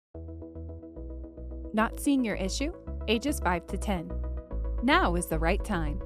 Not seeing your issue? Ages 5 to 10. Now is the right time.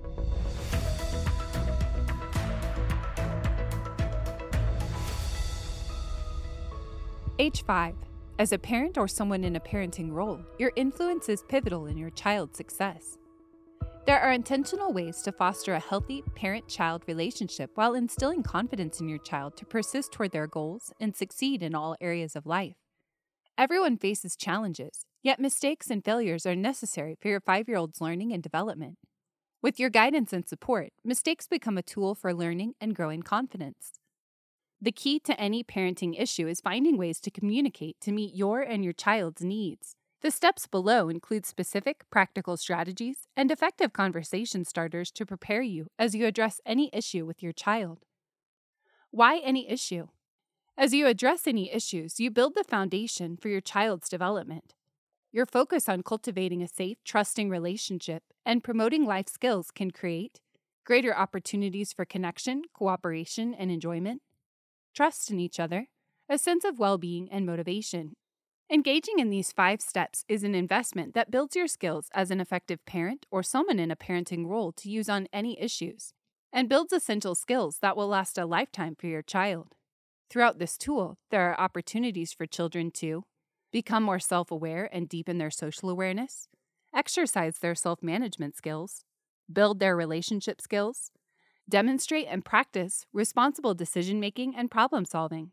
Age 5. As a parent or someone in a parenting role, your influence is pivotal in your child's success. There are intentional ways to foster a healthy parent child relationship while instilling confidence in your child to persist toward their goals and succeed in all areas of life. Everyone faces challenges, yet mistakes and failures are necessary for your 5-year-old's learning and development. With your guidance and support, mistakes become a tool for learning and growing confidence. The key to any parenting issue is finding ways to communicate to meet your and your child's needs. The steps below include specific, practical strategies and effective conversation starters to prepare you as you address any issue with your child. Why any issue? As you address any issues, you build the foundation for your child's development. Your focus on cultivating a safe, trusting relationship and promoting life skills can create greater opportunities for connection, cooperation, and enjoyment, trust in each other, a sense of well-being and motivation. Engaging in these 5 steps is an investment that builds your skills as an effective parent or someone in a parenting role to use on any issues, and builds essential skills that will last a lifetime for your child. Throughout this tool, there are opportunities for children to become more self-aware and deepen their social awareness, exercise their self-management skills, build their relationship skills, demonstrate and practice responsible decision-making and problem-solving.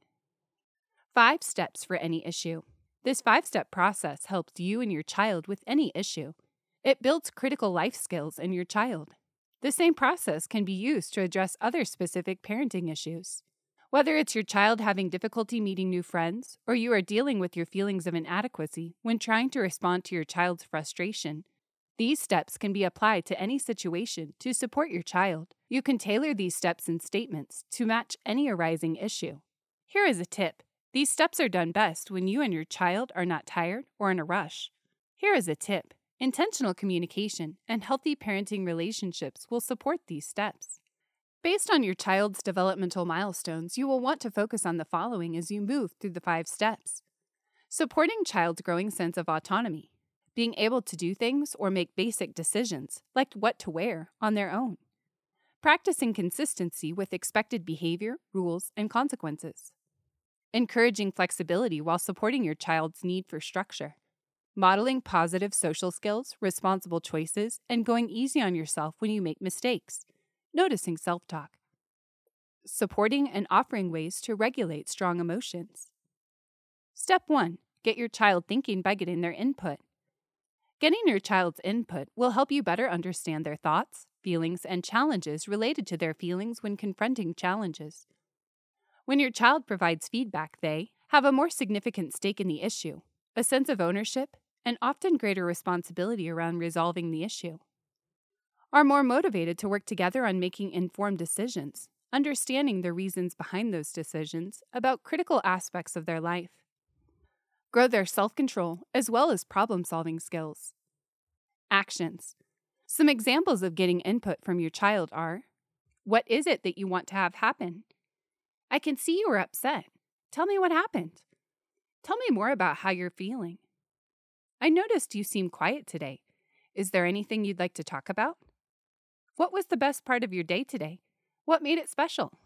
5 steps for any issue. This 5-step process helps you and your child with any issue. It builds critical life skills in your child. The same process can be used to address other specific parenting issues. Whether it's your child having difficulty meeting new friends, or you are dealing with your feelings of inadequacy when trying to respond to your child's frustration, these steps can be applied to any situation to support your child. You can tailor these steps and statements to match any arising issue. Here is a tip. These steps are done best when you and your child are not tired or in a rush. Here is a tip. Intentional communication and healthy parenting relationships will support these steps. Based on your child's developmental milestones, you will want to focus on the following as you move through the 5 steps. Supporting child's growing sense of autonomy, being able to do things or make basic decisions, like what to wear, on their own. Practicing consistency with expected behavior, rules, and consequences. Encouraging flexibility while supporting your child's need for structure. Modeling positive social skills, responsible choices, and going easy on yourself when you make mistakes. Noticing self-talk. Supporting and offering ways to regulate strong emotions. Step 1. Get your child thinking by getting their input. Getting your child's input will help you better understand their thoughts, feelings, and challenges related to their feelings when confronting challenges. When your child provides feedback, they have a more significant stake in the issue, a sense of ownership, and often greater responsibility around resolving the issue. Are more motivated to work together on making informed decisions, understanding the reasons behind those decisions about critical aspects of their life. Grow their self-control as well as problem-solving skills. Actions. Some examples of getting input from your child are: what is it that you want to have happen? I can see you are upset. Tell me what happened. Tell me more about how you're feeling. I noticed you seem quiet today. Is there anything you'd like to talk about? What was the best part of your day today? What made it special?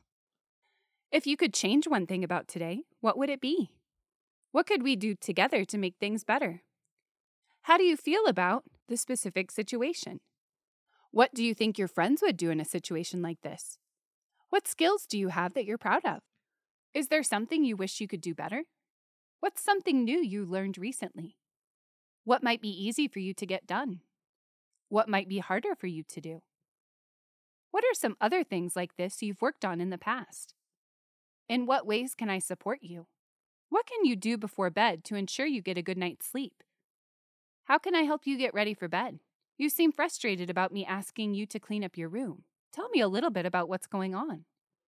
If you could change one thing about today, what would it be? What could we do together to make things better? How do you feel about the specific situation? What do you think your friends would do in a situation like this? What skills do you have that you're proud of? Is there something you wish you could do better? What's something new you learned recently? What might be easy for you to get done? What might be harder for you to do? What are some other things like this you've worked on in the past? In what ways can I support you? What can you do before bed to ensure you get a good night's sleep? How can I help you get ready for bed? You seem frustrated about me asking you to clean up your room. Tell me a little bit about what's going on.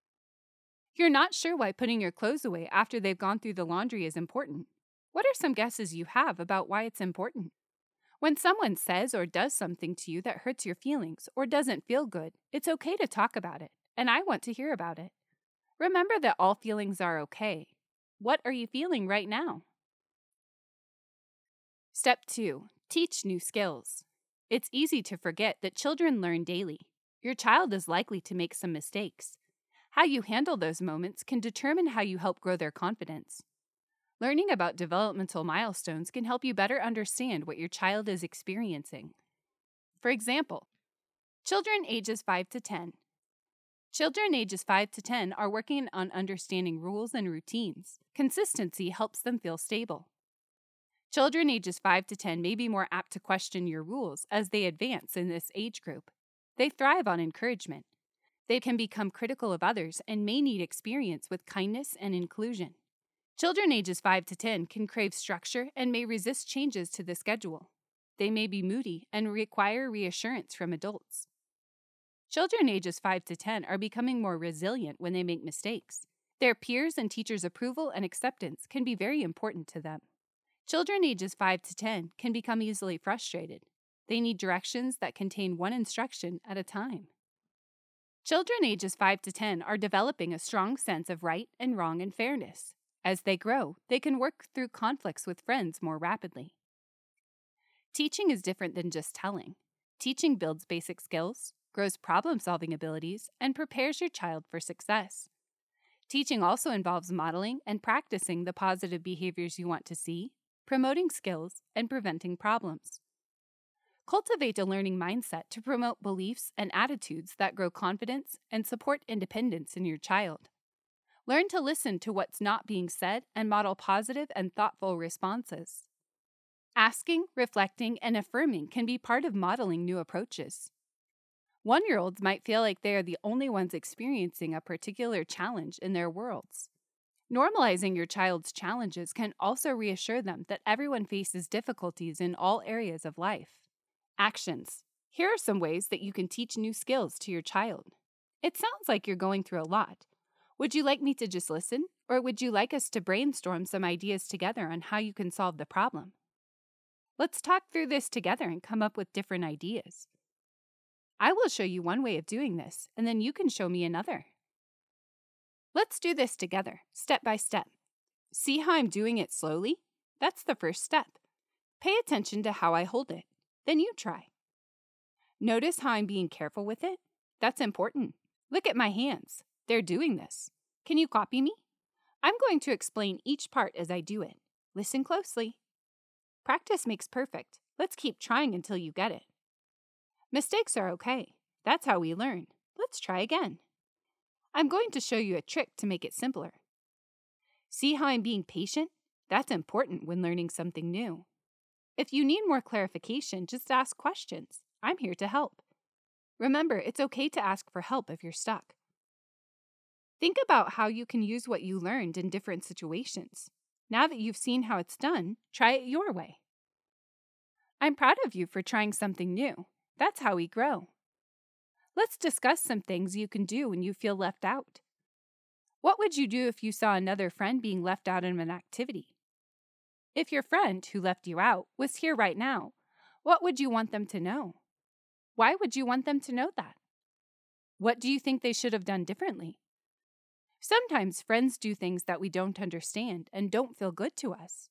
You're not sure why putting your clothes away after they've gone through the laundry is important. What are some guesses you have about why it's important? When someone says or does something to you that hurts your feelings or doesn't feel good, it's okay to talk about it, and I want to hear about it. Remember that all feelings are okay. What are you feeling right now? Step 2. Teach new skills. It's easy to forget that children learn daily. Your child is likely to make some mistakes. How you handle those moments can determine how you help grow their confidence. Learning about developmental milestones can help you better understand what your child is experiencing. For example, children ages 5 to 10. Children ages 5 to 10 are working on understanding rules and routines. Consistency helps them feel stable. Children ages 5 to 10 may be more apt to question your rules as they advance in this age group. They thrive on encouragement. They can become critical of others and may need experience with kindness and inclusion. Children ages 5 to 10 can crave structure and may resist changes to the schedule. They may be moody and require reassurance from adults. Children ages 5 to 10 are becoming more resilient when they make mistakes. Their peers' and teachers' approval and acceptance can be very important to them. Children ages 5 to 10 can become easily frustrated. They need directions that contain one instruction at a time. Children ages 5 to 10 are developing a strong sense of right and wrong and fairness. As they grow, they can work through conflicts with friends more rapidly. Teaching is different than just telling. Teaching builds basic skills, grows problem-solving abilities, and prepares your child for success. Teaching also involves modeling and practicing the positive behaviors you want to see, promoting skills, and preventing problems. Cultivate a learning mindset to promote beliefs and attitudes that grow confidence and support independence in your child. Learn to listen to what's not being said and model positive and thoughtful responses. Asking, reflecting, and affirming can be part of modeling new approaches. 1-year-olds might feel like they are the only ones experiencing a particular challenge in their worlds. Normalizing your child's challenges can also reassure them that everyone faces difficulties in all areas of life. Actions. Here are some ways that you can teach new skills to your child. It sounds like you're going through a lot. Would you like me to just listen, or would you like us to brainstorm some ideas together on how you can solve the problem? Let's talk through this together and come up with different ideas. I will show you one way of doing this, and then you can show me another. Let's do this together, step by step. See how I'm doing it slowly? That's the first step. Pay attention to how I hold it. Then you try. Notice how I'm being careful with it? That's important. Look at my hands. They're doing this. Can you copy me? I'm going to explain each part as I do it. Listen closely. Practice makes perfect. Let's keep trying until you get it. Mistakes are okay. That's how we learn. Let's try again. I'm going to show you a trick to make it simpler. See how I'm being patient? That's important when learning something new. If you need more clarification, just ask questions. I'm here to help. Remember, it's okay to ask for help if you're stuck. Think about how you can use what you learned in different situations. Now that you've seen how it's done, try it your way. I'm proud of you for trying something new. That's how we grow. Let's discuss some things you can do when you feel left out. What would you do if you saw another friend being left out in an activity? If your friend who left you out was here right now, what would you want them to know? Why would you want them to know that? What do you think they should have done differently? Sometimes friends do things that we don't understand and don't feel good to us.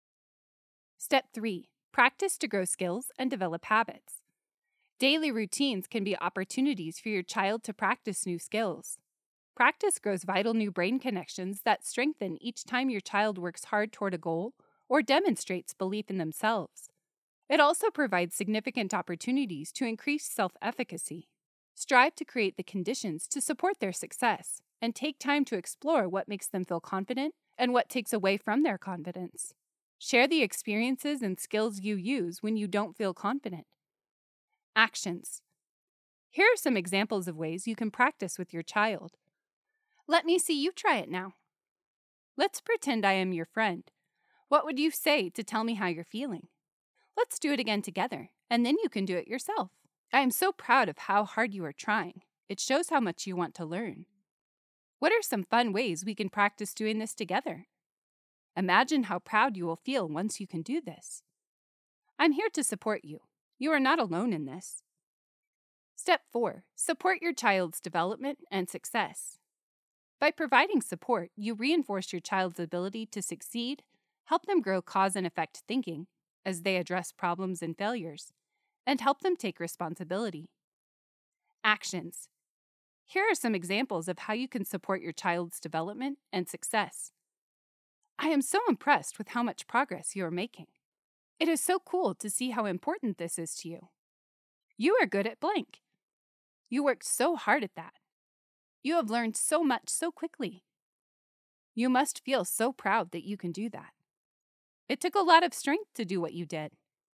Step 3. Practice to grow skills and develop habits. Daily routines can be opportunities for your child to practice new skills. Practice grows vital new brain connections that strengthen each time your child works hard toward a goal or demonstrates belief in themselves. It also provides significant opportunities to increase self-efficacy. Strive to create the conditions to support their success and take time to explore what makes them feel confident and what takes away from their confidence. Share the experiences and skills you use when you don't feel confident. Actions. Here are some examples of ways you can practice with your child. Let me see you try it now. Let's pretend I am your friend. What would you say to tell me how you're feeling? Let's do it again together, and then you can do it yourself. I am so proud of how hard you are trying. It shows how much you want to learn. What are some fun ways we can practice doing this together? Imagine how proud you will feel once you can do this. I'm here to support you. You are not alone in this. Step 4. Support your child's development and success. By providing support, you reinforce your child's ability to succeed, help them grow cause and effect thinking, as they address problems and failures, and help them take responsibility. Actions. Here are some examples of how you can support your child's development and success. I am so impressed with how much progress you are making. It is so cool to see how important this is to you. You are good at blank. You worked so hard at that. You have learned so much so quickly. You must feel so proud that you can do that. It took a lot of strength to do what you did.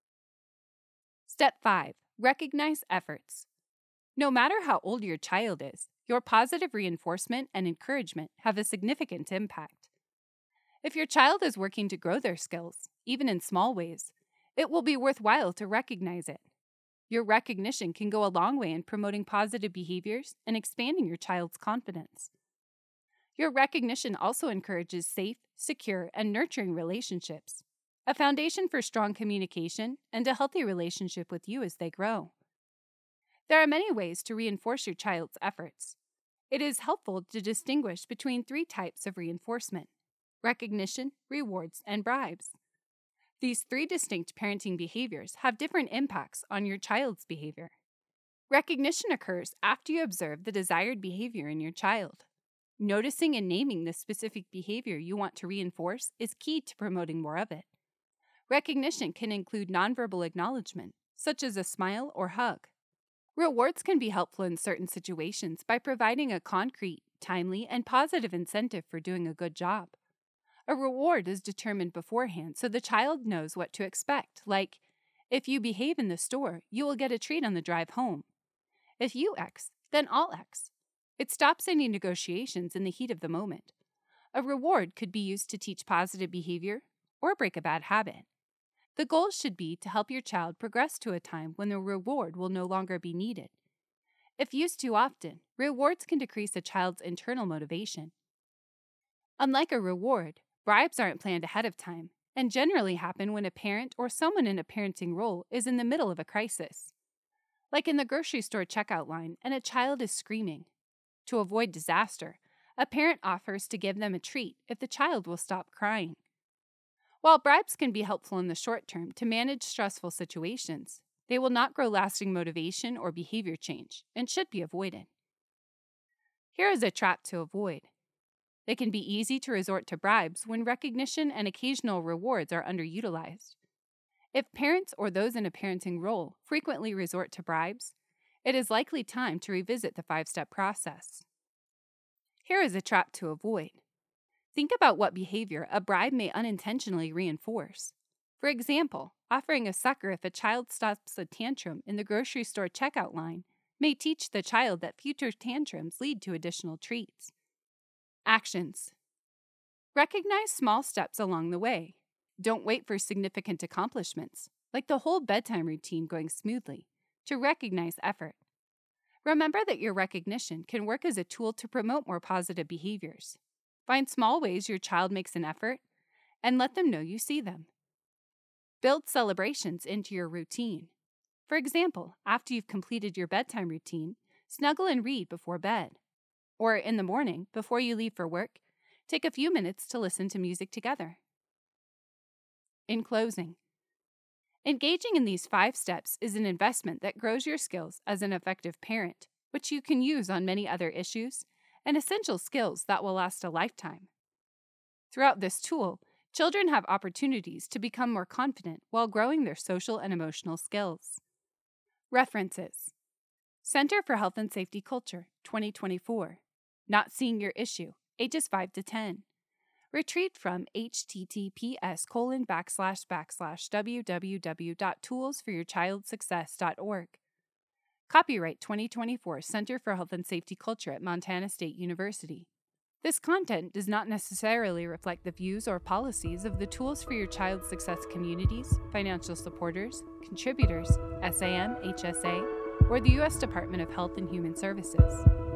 Step 5. Recognize efforts. No matter how old your child is, your positive reinforcement and encouragement have a significant impact. If your child is working to grow their skills, even in small ways, it will be worthwhile to recognize it. Your recognition can go a long way in promoting positive behaviors and expanding your child's confidence. Your recognition also encourages safe, secure, and nurturing relationships, a foundation for strong communication and a healthy relationship with you as they grow. There are many ways to reinforce your child's efforts. It is helpful to distinguish between 3 types of reinforcement: recognition, rewards, and bribes. These 3 distinct parenting behaviors have different impacts on your child's behavior. Recognition occurs after you observe the desired behavior in your child. Noticing and naming the specific behavior you want to reinforce is key to promoting more of it. Recognition can include nonverbal acknowledgement, such as a smile or hug. Rewards can be helpful in certain situations by providing a concrete, timely, and positive incentive for doing a good job. A reward is determined beforehand so the child knows what to expect, like, if you behave in the store, you will get a treat on the drive home. If you X, then I'll X. It stops any negotiations in the heat of the moment. A reward could be used to teach positive behavior or break a bad habit. The goal should be to help your child progress to a time when the reward will no longer be needed. If used too often, rewards can decrease a child's internal motivation. Unlike a reward, bribes aren't planned ahead of time and generally happen when a parent or someone in a parenting role is in the middle of a crisis. Like in the grocery store checkout line and a child is screaming. To avoid disaster, a parent offers to give them a treat if the child will stop crying. While bribes can be helpful in the short term to manage stressful situations, they will not grow lasting motivation or behavior change and should be avoided. Here is a trap to avoid. It can be easy to resort to bribes when recognition and occasional rewards are underutilized. If parents or those in a parenting role frequently resort to bribes, it is likely time to revisit the 5-step process. Here is a trap to avoid. Think about what behavior a bribe may unintentionally reinforce. For example, offering a sucker if a child stops a tantrum in the grocery store checkout line may teach the child that future tantrums lead to additional treats. Actions. Recognize small steps along the way. Don't wait for significant accomplishments, like the whole bedtime routine going smoothly, to recognize effort. Remember that your recognition can work as a tool to promote more positive behaviors. Find small ways your child makes an effort and let them know you see them. Build celebrations into your routine. For example, after you've completed your bedtime routine, snuggle and read before bed. Or in the morning, before you leave for work, take a few minutes to listen to music together. In closing, engaging in these 5 steps is an investment that grows your skills as an effective parent, which you can use on many other issues, and essential skills that will last a lifetime. Throughout this tool, children have opportunities to become more confident while growing their social and emotional skills. References: Center for Health and Safety Culture, 2024. Not Seeing Your Issue, ages 5 to 10. Retrieved from https://www.toolsforyourchildsuccess.org. Copyright 2024 Center for Health and Safety Culture at Montana State University. This content does not necessarily reflect the views or policies of the Tools for Your Child's Success communities, financial supporters, contributors, SAM, HSA, or the U.S. Department of Health and Human Services.